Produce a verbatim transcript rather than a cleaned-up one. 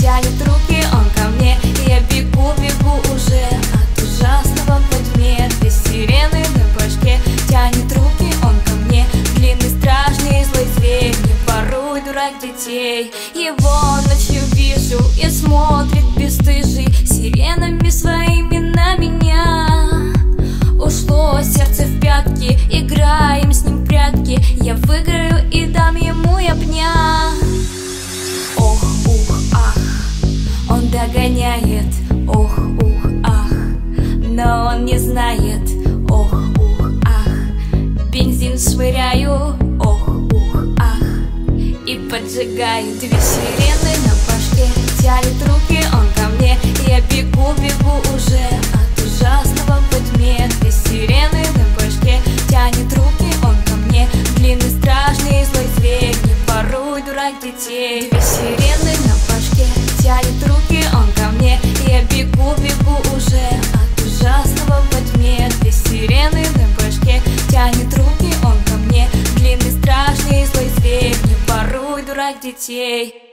тянет руки он ко мне, и я бегу, бегу уже от ужасного во тьме. Две сирены на башке, тянет руки он ко мне, длинный, страшный, злой зверь, не воруй, дурак, детей. Его ночью вижу и смотрит бесстыжий сиренами своими на меня. Ушло сердце в пятки, играем с ним в прятки, я выиграю и дам ему я пня. Ох, ух, ах, он догоняет, ох, ух, ах, но он не знает, ох, ух, ах. Бензин швыряю, ох, ух, ах, и поджигаю. Две сирены на башке, тянет руки он ко мне, и я бегу, бегу уже от ужасного во тьме. Две сирены на башке, тянет руки он ко мне, длинный, страшный, злой зверь, не воруй, дурак, детей. Две сирены на башке, тянет руки он ко мне, и я бегу, бегу уже от ужасного во тьме. Две сирены на башке, тянет руки он ко мне, длинный, страшный, злой зверь, не воруй, дурак, детей.